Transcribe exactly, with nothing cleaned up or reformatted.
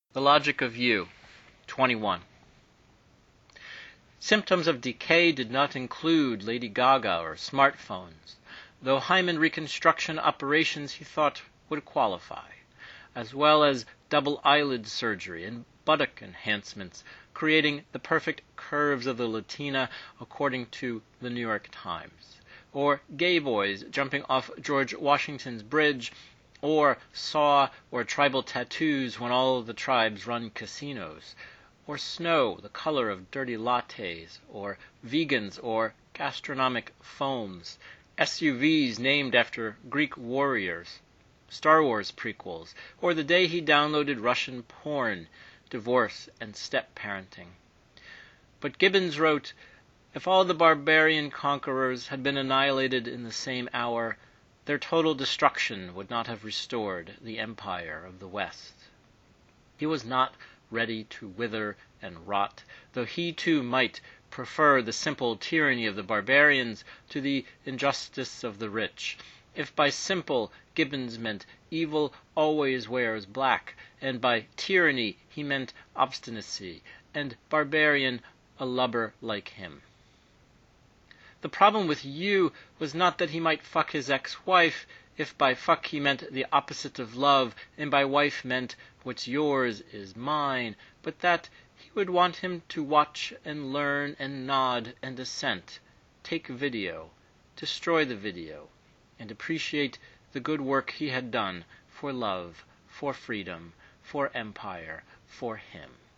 The Logic of You, twenty-one. Symptoms of decay did not include Lady Gaga or smartphones, though hymen reconstruction operations he thought would qualify, as well as double eyelid surgery and buttock enhancements, creating the perfect curves of the Latina according to the New York Times, or gay boys jumping off George Washington's bridge, or saw or tribal tattoos when all the tribes run casinos, or snow the color of dirty lattes, or vegans or gastronomic foams, S U Vs named after Greek warriors, Star Wars prequels, or the day he downloaded Russian porn, divorce, and step-parenting. But Gibbons wrote, if all the barbarian conquerors had been annihilated in the same hour, their total destruction would not have restored the empire of the West. He was not ready to wither and rot, though he too might prefer the simple tyranny of the barbarians to the injustice of the rich. If by simple Gibbons meant evil always wears black, and by tyranny he meant obstinacy, and barbarian a lubber like him. The problem with you was not that he might fuck his ex-wife, if by fuck he meant the opposite of love, and by wife meant what's yours is mine, but that he would want him to watch and learn and nod and assent, take video, destroy the video, and appreciate the good work he had done for love, for freedom, for empire, for him.